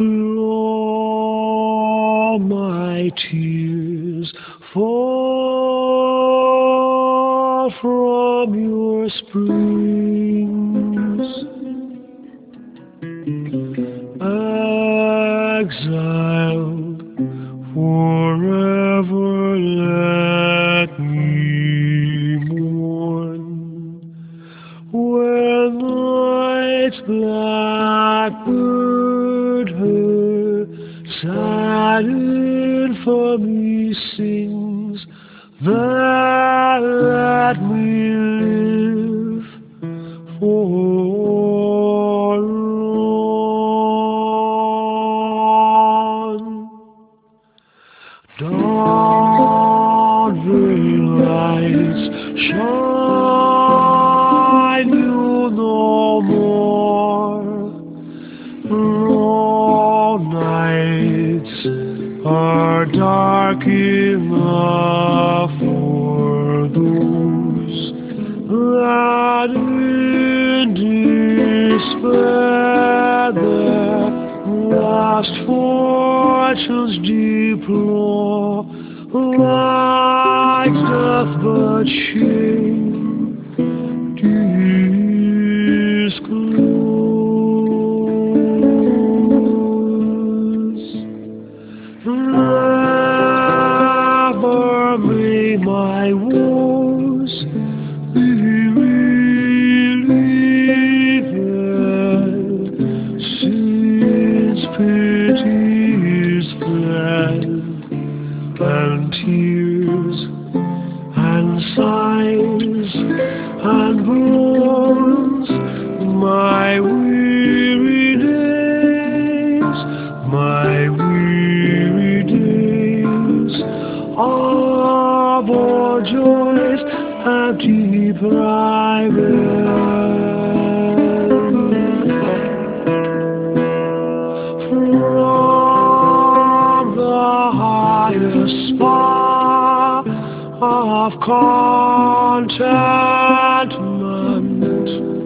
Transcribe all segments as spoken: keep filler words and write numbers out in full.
flow, my tears fall from your springs. Exiled forever, let me mourn. When night's blackbird her sad infamy sings, then let me live forlorn. Dawn lights shine you no more. Long nights are dark enough for those that in despair their lost fortunes deplore. Like death but shame disclose. Never may my woes be relieved, since pity is fled, and tears and sighs and groans, my weary days, my weary days of all joys have deprived. From the highest spot of contentment,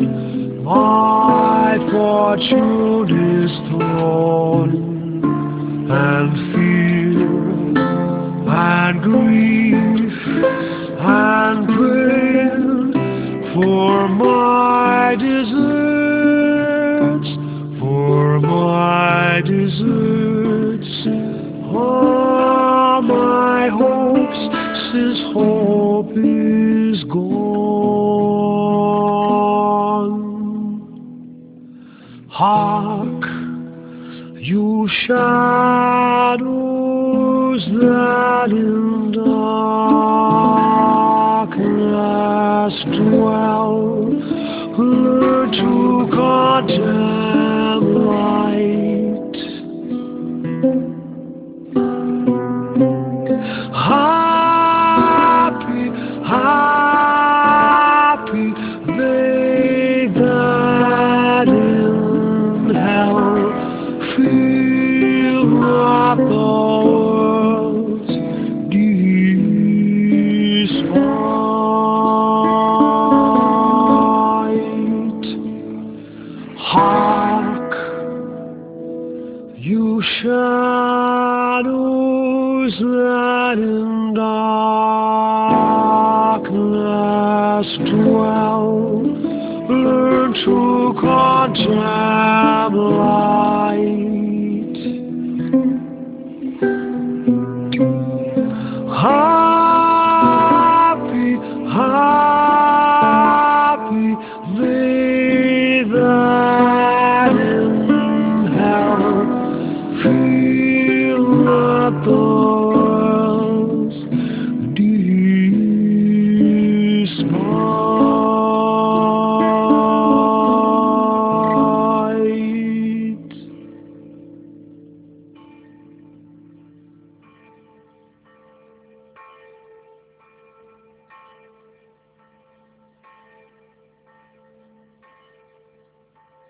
my fortune is thrown, and fear and grief and pain for my deserts, for my deserts, all my hopes, since hope is gone. Hark, you shadows that in darkness dwell, learn to contemn light. Happy, happy they that in hell feel not the world's despite. Hark, you shadows that in darkness dwell, learn to contemn light. Happy, happy